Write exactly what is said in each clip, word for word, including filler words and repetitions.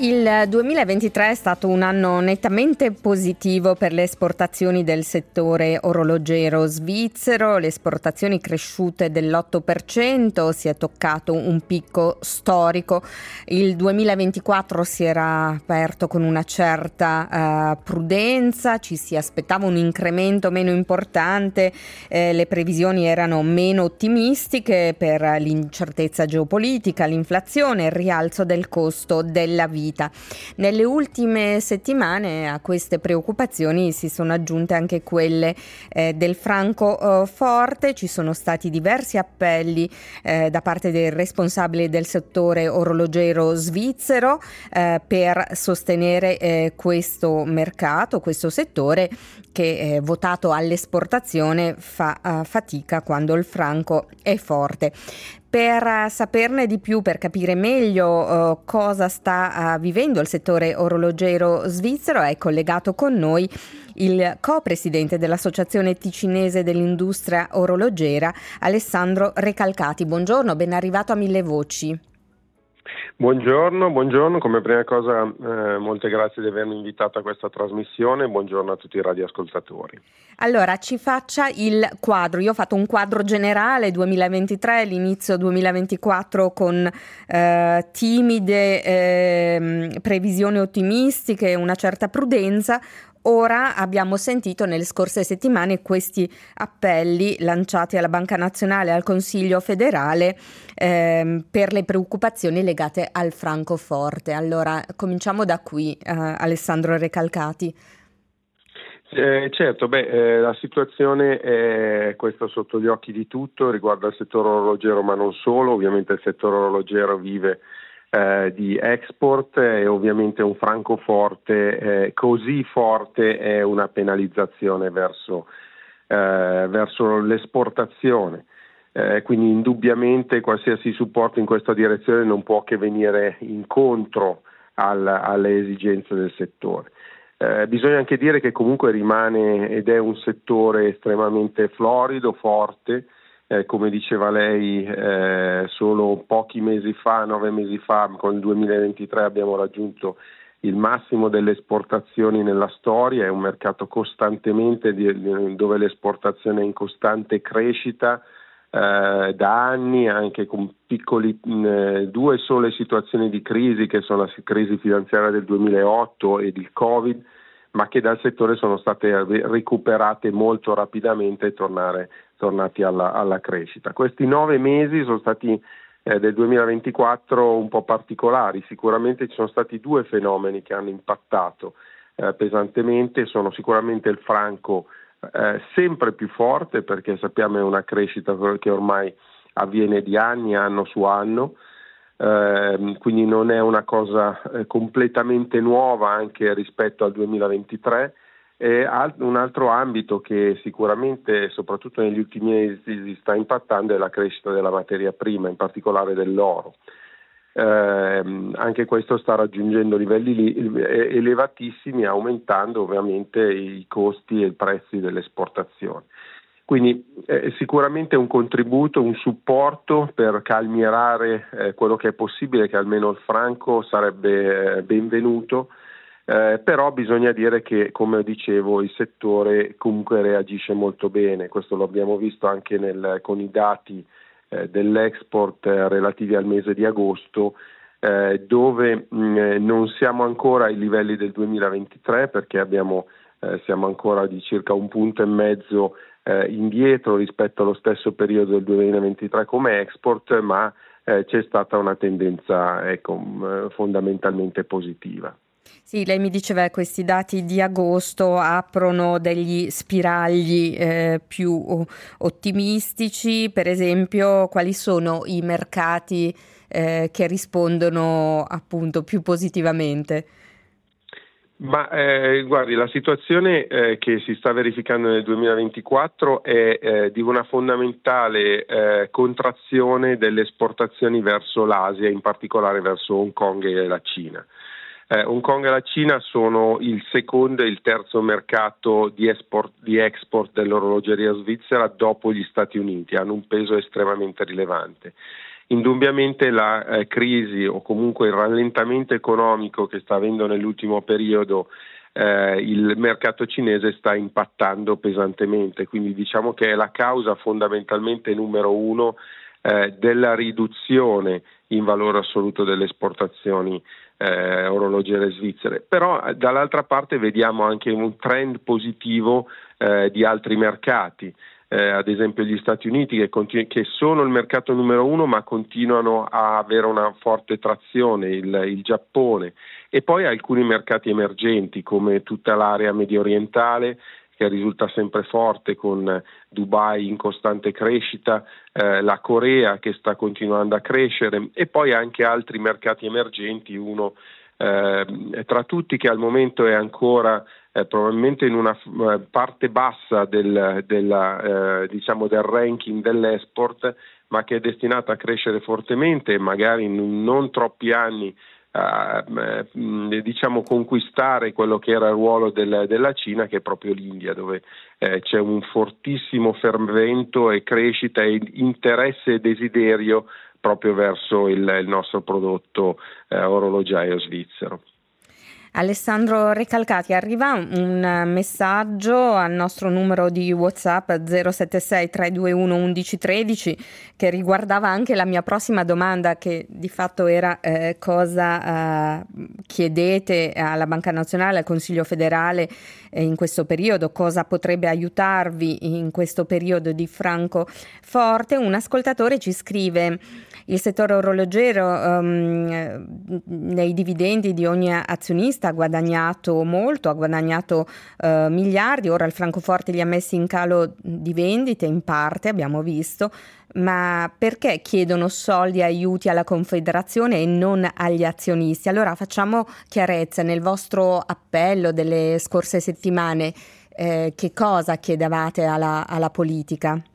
Il duemilaventitré è stato un anno nettamente positivo per le esportazioni del settore orologiero svizzero, le esportazioni cresciute dell'otto per cento, si è toccato un picco storico. Il duemilaventiquattro si era aperto con una certa uh, prudenza, ci si aspettava un incremento meno importante, eh, le previsioni erano meno ottimistiche per l'incertezza geopolitica, l'inflazione e il rialzo del costo della vita. Nelle ultime settimane a queste preoccupazioni si sono aggiunte anche quelle eh, del franco eh, forte. Ci sono stati diversi appelli eh, da parte dei responsabili del settore orologiero svizzero eh, per sostenere eh, questo mercato, questo settore che eh, votato all'esportazione fa uh, fatica quando il franco è forte. Per uh, saperne di più, per capire meglio uh, cosa sta uh, vivendo il settore orologiero svizzero, è collegato con noi il co-presidente dell'Associazione Ticinese dell'Industria Orologera, Alessandro Recalcati. Buongiorno, ben arrivato a Mille Voci. Buongiorno, buongiorno. Come prima cosa eh, molte grazie di avermi invitato a questa trasmissione. Buongiorno a tutti i radioascoltatori. Allora, ci faccia il quadro. Io ho fatto un quadro generale duemilaventitré, l'inizio duemilaventiquattro con eh, timide eh, previsioni ottimistiche, una certa prudenza. Ora abbiamo sentito nelle scorse settimane questi appelli lanciati alla Banca Nazionale e al Consiglio federale ehm, per le preoccupazioni legate al franco forte. Allora, cominciamo da qui, eh, Alessandro Recalcati. Eh, certo, beh, eh, la situazione è questa sotto gli occhi di tutto, riguarda il settore orologero ma non solo. Ovviamente il settore orologero vive Eh, di export e ovviamente un franco forte eh, così forte è una penalizzazione verso, eh, verso l'esportazione, eh, quindi indubbiamente qualsiasi supporto in questa direzione non può che venire incontro al, alle esigenze del settore. Eh, bisogna anche dire che comunque rimane ed è un settore estremamente florido, forte. Eh, come diceva lei, eh, solo pochi mesi fa, nove mesi fa, con il duemilaventitré abbiamo raggiunto il massimo delle esportazioni nella storia. È un mercato costantemente di, dove l'esportazione è in costante crescita eh, da anni, anche con piccoli mh, due sole situazioni di crisi, che sono la crisi finanziaria del duemilaotto ed il Covid, ma che dal settore sono state recuperate molto rapidamente e tornare, tornati alla, alla crescita. Questi nove mesi sono stati eh, del duemilaventiquattro un po' particolari. Sicuramente ci sono stati due fenomeni che hanno impattato eh, pesantemente. Sono sicuramente il franco eh, sempre più forte, perché sappiamo è una crescita che ormai avviene di anni, anno su anno. Eh, quindi non è una cosa eh, completamente nuova anche rispetto al duemilaventitré. E alt- un altro ambito che sicuramente soprattutto negli ultimi mesi sta impattando è la crescita della materia prima, in particolare dell'oro. Eh, anche questo sta raggiungendo livelli li- elevatissimi, aumentando ovviamente i costi e i prezzi delle esportazioni. Quindi eh, sicuramente un contributo, un supporto per calmierare eh, quello che è possibile, che almeno il franco sarebbe eh, benvenuto, eh, però bisogna dire che, come dicevo, il settore comunque reagisce molto bene. Questo lo abbiamo visto anche nel, con i dati eh, dell'export eh, relativi al mese di agosto, eh, dove mh, non siamo ancora ai livelli del duemilaventitré, perché abbiamo, eh, siamo ancora di circa un punto e mezzo Eh, indietro rispetto allo stesso periodo del duemilaventitré come export, ma eh, c'è stata una tendenza ecco, mh, fondamentalmente positiva. Sì, lei mi diceva che questi dati di agosto aprono degli spiragli eh, più ottimistici. Per esempio, quali sono i mercati eh, che rispondono appunto più positivamente? Ma eh, guardi, la situazione eh, che si sta verificando nel duemilaventiquattro è eh, di una fondamentale eh, contrazione delle esportazioni verso l'Asia, in particolare verso Hong Kong e la Cina. Eh, Hong Kong e la Cina sono il secondo e il terzo mercato di export, di export dell'orologeria svizzera dopo gli Stati Uniti, hanno un peso estremamente rilevante. Indubbiamente la eh, crisi o comunque il rallentamento economico che sta avendo nell'ultimo periodo eh, il mercato cinese sta impattando pesantemente, quindi diciamo che è la causa fondamentalmente numero uno eh, della riduzione in valore assoluto delle esportazioni eh, orologiere svizzere. Però eh, dall'altra parte vediamo anche un trend positivo eh, di altri mercati. Eh, ad esempio gli Stati Uniti che, continu- che sono il mercato numero uno ma continuano a avere una forte trazione, il, il Giappone, e poi alcuni mercati emergenti come tutta l'area medio orientale che risulta sempre forte con Dubai in costante crescita, eh, la Corea che sta continuando a crescere e poi anche altri mercati emergenti, uno eh, tra tutti che al momento è ancora Eh, probabilmente in una eh, parte bassa del, della, eh, diciamo del ranking dell'export, ma che è destinata a crescere fortemente e magari in non troppi anni a eh, diciamo conquistare quello che era il ruolo del, della Cina, che è proprio l'India, dove eh, c'è un fortissimo fermento e crescita e interesse e desiderio proprio verso il, il nostro prodotto eh, orologiaio svizzero. Alessandro Recalcati, arriva un messaggio al nostro numero di WhatsApp zero sette sei tre due uno uno uno uno tre che riguardava anche la mia prossima domanda, che di fatto era eh, cosa eh, chiedete alla Banca Nazionale, al Consiglio federale eh, in questo periodo, cosa potrebbe aiutarvi in questo periodo di Francoforte. Un ascoltatore ci scrive: il settore orologiero um, nei dividendi di ogni azionista ha guadagnato molto, ha guadagnato uh, miliardi, ora il Francoforte li ha messi in calo di vendite in parte, abbiamo visto, ma perché chiedono soldi e aiuti alla Confederazione e non agli azionisti? Allora facciamo chiarezza, nel vostro appello delle scorse settimane eh, che cosa chiedevate alla, alla politica?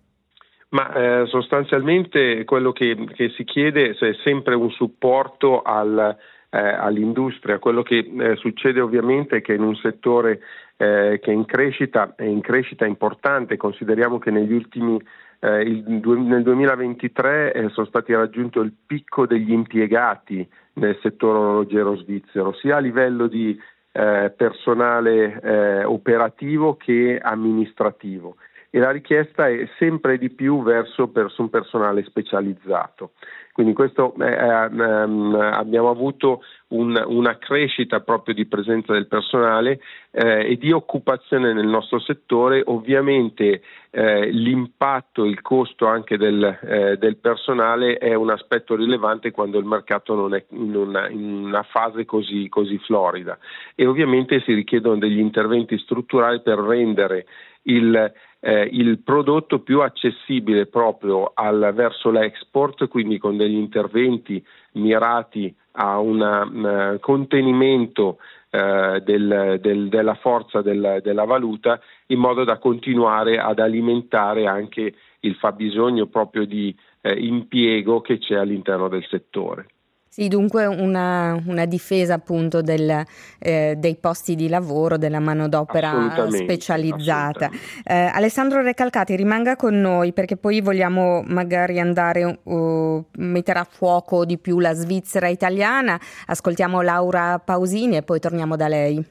Ma eh, sostanzialmente quello che, che si chiede è sempre un supporto al, eh, all'industria. Quello che eh, succede ovviamente è che in un settore eh, che è in crescita, è in crescita importante, consideriamo che negli ultimi eh, il, nel duemilaventitré eh, sono stati raggiunto il picco degli impiegati nel settore orologiero svizzero, sia a livello di eh, personale eh, operativo che amministrativo. E la richiesta è sempre di più verso, verso un personale specializzato. Quindi questo eh, ehm, abbiamo avuto un, una crescita proprio di presenza del personale eh, e di occupazione nel nostro settore. Ovviamente eh, l'impatto, il costo anche del, eh, del personale è un aspetto rilevante quando il mercato non è in una, in una fase così, così florida, e ovviamente si richiedono degli interventi strutturali per rendere il Eh, il prodotto più accessibile proprio al, verso l'export, quindi con degli interventi mirati a un contenimento eh, del, del, della forza del, della valuta, in modo da continuare ad alimentare anche il fabbisogno proprio di eh, impiego che c'è all'interno del settore. Sì, dunque una, una difesa appunto del, eh, dei posti di lavoro, della manodopera assolutamente, specializzata. Assolutamente. Eh, Alessandro Recalcati, rimanga con noi perché poi vogliamo magari andare uh, mettere a fuoco di più la Svizzera italiana. Ascoltiamo Laura Pausini e poi torniamo da lei.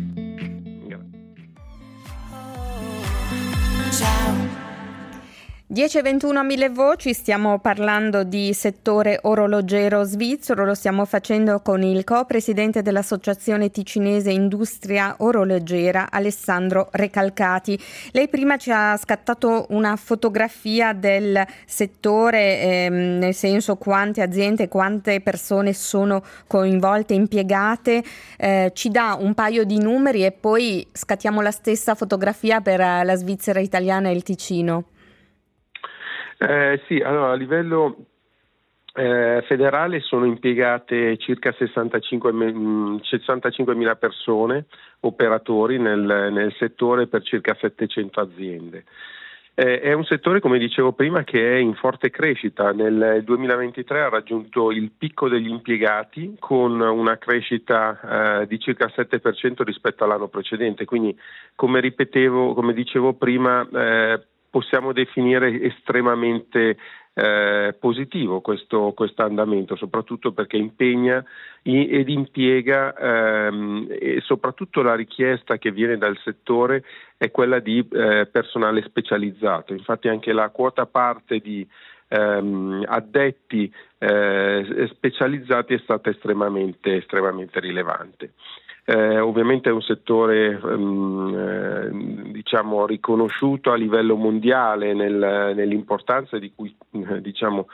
Ciao. dieci e ventuno a Mille Voci, stiamo parlando di settore orologiero svizzero, lo stiamo facendo con il co-presidente dell'Associazione Ticinese Industria Orologiera, Alessandro Recalcati. Lei prima ci ha scattato una fotografia del settore, ehm, nel senso quante aziende, quante persone sono coinvolte, impiegate, eh, ci dà un paio di numeri e poi scattiamo la stessa fotografia per la Svizzera italiana e il Ticino. Eh, sì, allora a livello eh, federale sono impiegate circa sessantacinquemila persone, operatori nel, nel settore per circa settecento aziende. Eh, è un settore, come dicevo prima, che è in forte crescita. Nel duemilaventitré ha raggiunto il picco degli impiegati con una crescita eh, di circa il sette per cento rispetto all'anno precedente, quindi come ripetevo, come dicevo prima, eh, possiamo definire estremamente eh, positivo questo andamento, soprattutto perché impegna i, ed impiega ehm, e soprattutto la richiesta che viene dal settore è quella di eh, personale specializzato. Infatti anche la quota parte di ehm, addetti eh, specializzati è stata estremamente, estremamente rilevante. Eh, ovviamente è un settore um, eh, diciamo riconosciuto a livello mondiale nel, nell'importanza di cui eh, diciamo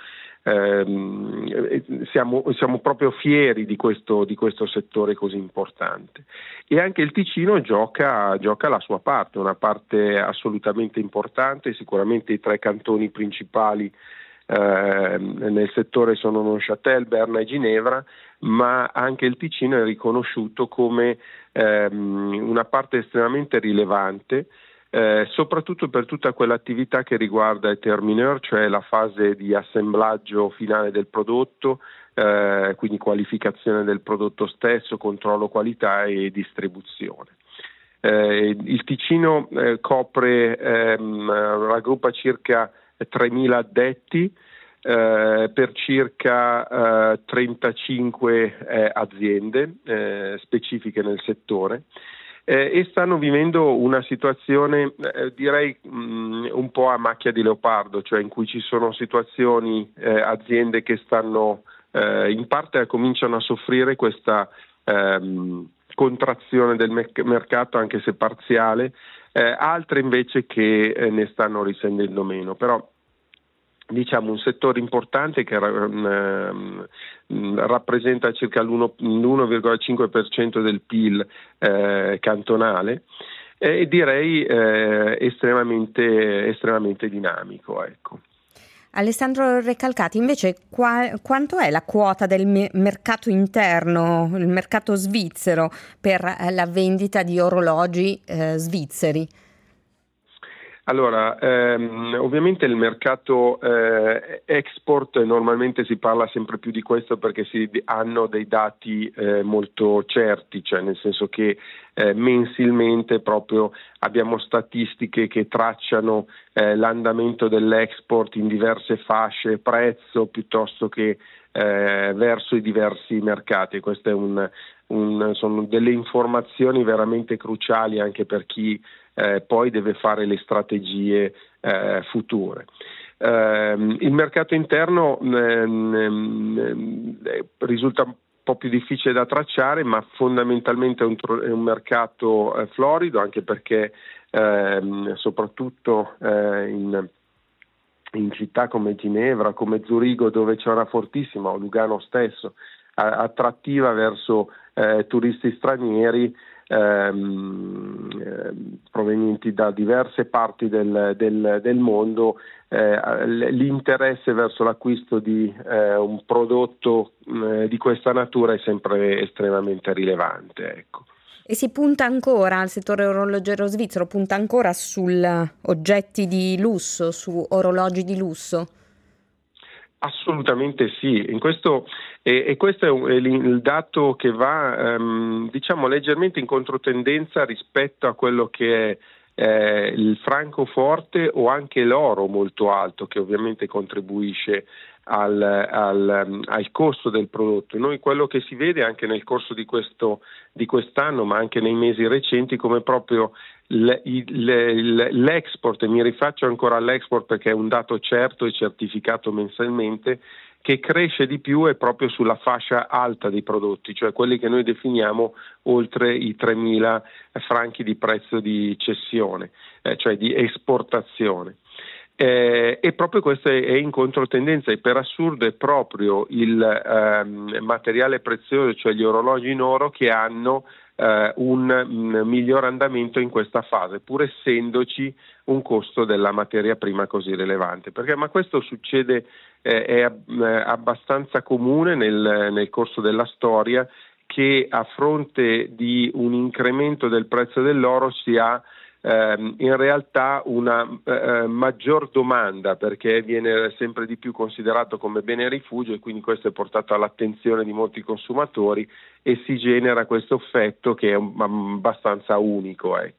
ehm, siamo, siamo proprio fieri di questo, di questo settore così importante, e anche il Ticino gioca, gioca la sua parte, una parte assolutamente importante. Sicuramente i tre cantoni principali Eh, nel settore sono Neuchâtel, Berna e Ginevra, ma anche il Ticino è riconosciuto come ehm, una parte estremamente rilevante, eh, soprattutto per tutta quell'attività che riguarda il termineur, cioè la fase di assemblaggio finale del prodotto, eh, quindi qualificazione del prodotto stesso, controllo qualità e distribuzione. Eh, il Ticino eh, copre, ehm, raggruppa circa tremila addetti eh, per circa eh, trentacinque eh, aziende eh, specifiche nel settore eh, e stanno vivendo una situazione eh, direi mh, un po' a macchia di leopardo, cioè in cui ci sono situazioni, eh, aziende che stanno eh, in parte cominciano a soffrire questa ehm, contrazione del merc- mercato, anche se parziale, eh, altre invece che eh, ne stanno risentendo meno. Però diciamo un settore importante che um, rappresenta circa l'uno virgola cinque per cento del P I L eh, cantonale e direi eh, estremamente, estremamente dinamico, ecco. Alessandro Recalcati, invece qua, quanto è la quota del me- mercato interno, il mercato svizzero, per la vendita di orologi eh, svizzeri? Allora, ehm, ovviamente il mercato eh, export, normalmente si parla sempre più di questo perché si hanno dei dati eh, molto certi, cioè nel senso che eh, mensilmente proprio abbiamo statistiche che tracciano eh, l'andamento dell'export in diverse fasce prezzo piuttosto che eh, verso i diversi mercati. Queste è un, un, sono delle informazioni veramente cruciali anche per chi Eh, poi deve fare le strategie eh, future. Eh, il mercato interno ehm, eh, risulta un po' più difficile da tracciare, ma fondamentalmente è un, è un mercato eh, florido, anche perché ehm, soprattutto eh, in, in città come Ginevra, come Zurigo, dove c'è una fortissima, o Lugano stesso, a, attrattiva verso eh, turisti stranieri Ehm, eh, provenienti da diverse parti del, del, del mondo, eh, l'interesse verso l'acquisto di eh, un prodotto eh, di questa natura è sempre estremamente rilevante, ecco. E si punta ancora, il settore orologiero svizzero punta ancora su oggetti di lusso, su orologi di lusso? Assolutamente sì, in questo, e, e questo è, un, è il dato che va ehm, diciamo leggermente in controtendenza rispetto a quello che è eh, il francoforte o anche l'oro molto alto, che ovviamente contribuisce al, al, al costo del prodotto. Noi quello che si vede anche nel corso di, questo, di quest'anno, ma anche nei mesi recenti, come proprio l'export, e mi rifaccio ancora all'export perché è un dato certo e certificato mensilmente, che cresce di più è proprio sulla fascia alta dei prodotti, cioè quelli che noi definiamo oltre i tremila franchi di prezzo di cessione, eh, cioè di esportazione. Eh, e proprio questo è, è in controtendenza, e per assurdo è proprio il ehm, materiale prezioso, cioè gli orologi in oro, che hanno Uh, un, un miglior andamento in questa fase, pur essendoci un costo della materia prima così rilevante. Perché, ma questo succede, eh, è eh, abbastanza comune nel, nel corso della storia, che a fronte di un incremento del prezzo dell'oro si ha ehm, in realtà una eh, maggior domanda, perché viene sempre di più considerato come bene rifugio, e quindi questo è portato all'attenzione di molti consumatori e si genera questo effetto che è un, abbastanza unico, ecco.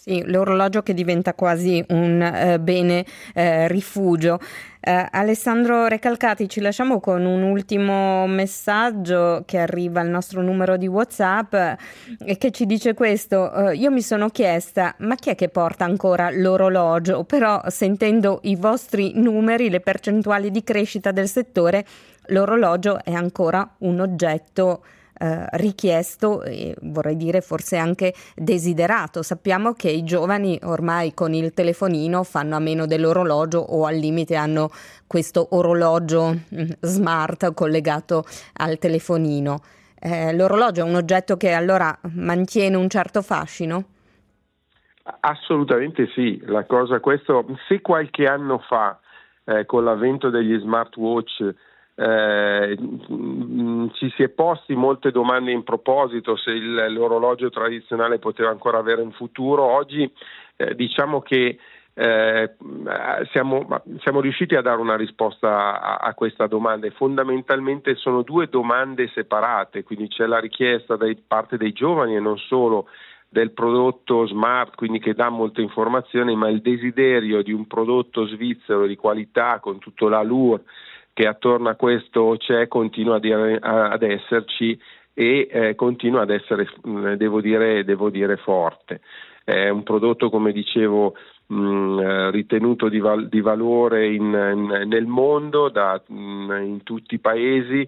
Sì, l'orologio che diventa quasi un eh, bene eh, rifugio. Eh, Alessandro Recalcati, ci lasciamo con un ultimo messaggio che arriva al nostro numero di WhatsApp eh, e che ci dice questo. Eh, io mi sono chiesta, ma chi è che porta ancora l'orologio? Però sentendo i vostri numeri, le percentuali di crescita del settore, l'orologio è ancora un oggetto Eh, richiesto e vorrei dire forse anche desiderato. Sappiamo che i giovani ormai con il telefonino fanno a meno dell'orologio o al limite hanno questo orologio mh, smart collegato al telefonino. Eh, l'orologio è un oggetto che allora mantiene un certo fascino? Assolutamente sì, la cosa questo, se qualche anno fa eh, con l'avvento degli smartwatch Eh, ci si è posti molte domande in proposito se il, l'orologio tradizionale poteva ancora avere un futuro. Oggi eh, diciamo che eh, siamo, siamo riusciti a dare una risposta a, a questa domanda e fondamentalmente sono due domande separate, quindi c'è la richiesta da parte dei giovani e non solo del prodotto smart, quindi che dà molte informazioni, ma il desiderio di un prodotto svizzero di qualità con tutto l'allure che attorno a questo c'è, continua ad esserci e eh, continua ad essere, devo dire, devo dire forte. È un prodotto, come dicevo, mh, ritenuto di, val- di valore in, in, nel mondo, da, mh, in tutti i paesi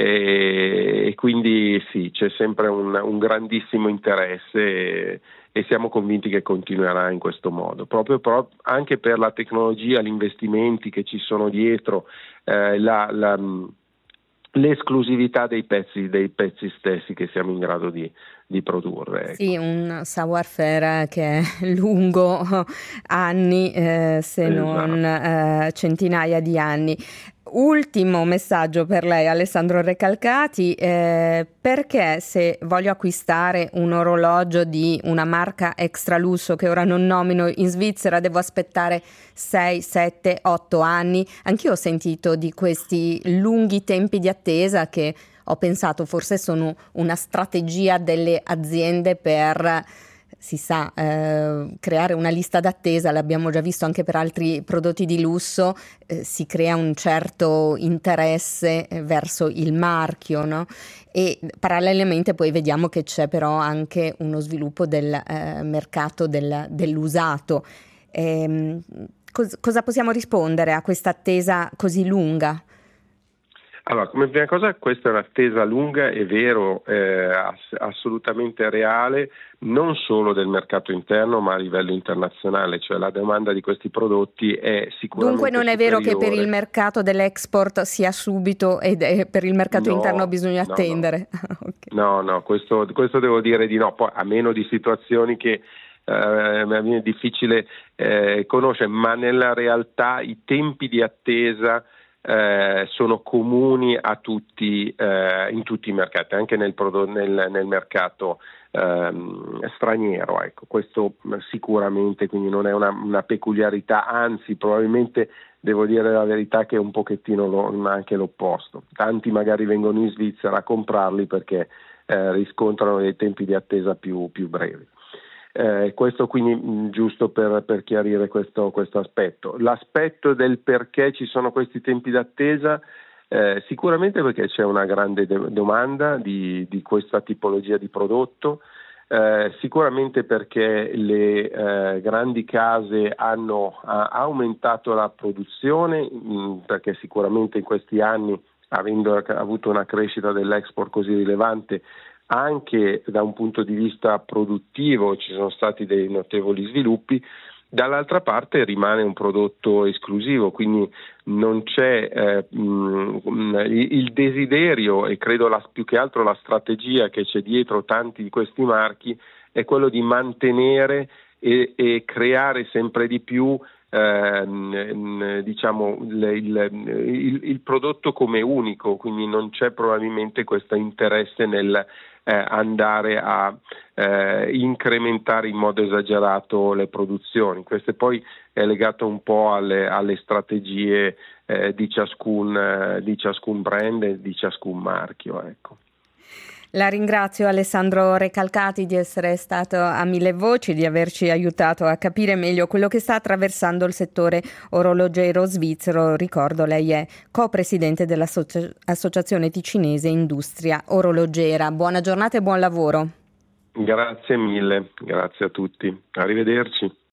e, e quindi sì, c'è sempre un, un grandissimo interesse e, e siamo convinti che continuerà in questo modo, proprio pro- anche per la tecnologia, gli investimenti che ci sono dietro, eh, la, la, l'esclusività dei pezzi, dei pezzi stessi che siamo in grado di, di produrre. Ecco. Sì, un savoir-faire che è lungo anni, eh, se Esatto. non eh, centinaia di anni. Ultimo messaggio per lei, Alessandro Recalcati, eh, perché se voglio acquistare un orologio di una marca extra lusso che ora non nomino in Svizzera devo aspettare sei, sette, otto anni? Anch'io ho sentito di questi lunghi tempi di attesa che ho pensato forse sono una strategia delle aziende per, si sa, eh, creare una lista d'attesa. L'abbiamo già visto anche per altri prodotti di lusso, eh, si crea un certo interesse eh, verso il marchio, no? E parallelamente poi vediamo che c'è però anche uno sviluppo del eh, mercato del, dell'usato. Ehm, cos- cosa possiamo rispondere a questa attesa così lunga? Allora, come prima cosa, questa è un'attesa lunga, è vero, eh, ass- assolutamente reale, non solo del mercato interno ma a livello internazionale, cioè la domanda di questi prodotti è sicuramente Dunque non è superiore. vero che per il mercato dell'export sia subito e per il mercato no, interno bisogna no, attendere? No, Okay. no, no questo, questo devo dire di no, poi a meno di situazioni che eh, mi viene difficile eh, conoscere, ma nella realtà i tempi di attesa Eh, sono comuni a tutti, eh, in tutti i mercati, anche nel, prodotto, nel, nel mercato ehm, straniero. Ecco, questo sicuramente, quindi non è una, una peculiarità, anzi probabilmente devo dire la verità che è un pochettino lo, anche l'opposto. Tanti magari vengono in Svizzera a comprarli perché eh, riscontrano dei tempi di attesa più, più brevi. Eh, questo quindi mh, giusto per, per chiarire questo, questo aspetto. L'aspetto del perché ci sono questi tempi d'attesa, eh, sicuramente perché c'è una grande de- domanda di, di questa tipologia di prodotto, eh, sicuramente perché le eh, grandi case hanno ha aumentato la produzione, mh, perché sicuramente in questi anni, avendo avuto una crescita dell'export così rilevante, anche da un punto di vista produttivo ci sono stati dei notevoli sviluppi. Dall'altra parte rimane un prodotto esclusivo, quindi non c'è eh, mh, il desiderio e credo la, più che altro la strategia che c'è dietro tanti di questi marchi è quello di mantenere e, e creare sempre di più eh, diciamo il, il, il, il prodotto come unico, quindi non c'è probabilmente questo interesse nel Eh, andare a eh, incrementare in modo esagerato le produzioni. Questo poi è legato un po' alle, alle strategie eh, di ciascun, eh, di ciascun brand e di ciascun marchio. Ecco. La ringrazio Alessandro Recalcati di essere stato a Mille Voci, di averci aiutato a capire meglio quello che sta attraversando il settore orologiero svizzero. Ricordo, lei è co-presidente dell'Associazione Ticinese Industria Orologera. Buona giornata e buon lavoro. Grazie mille, grazie a tutti. Arrivederci.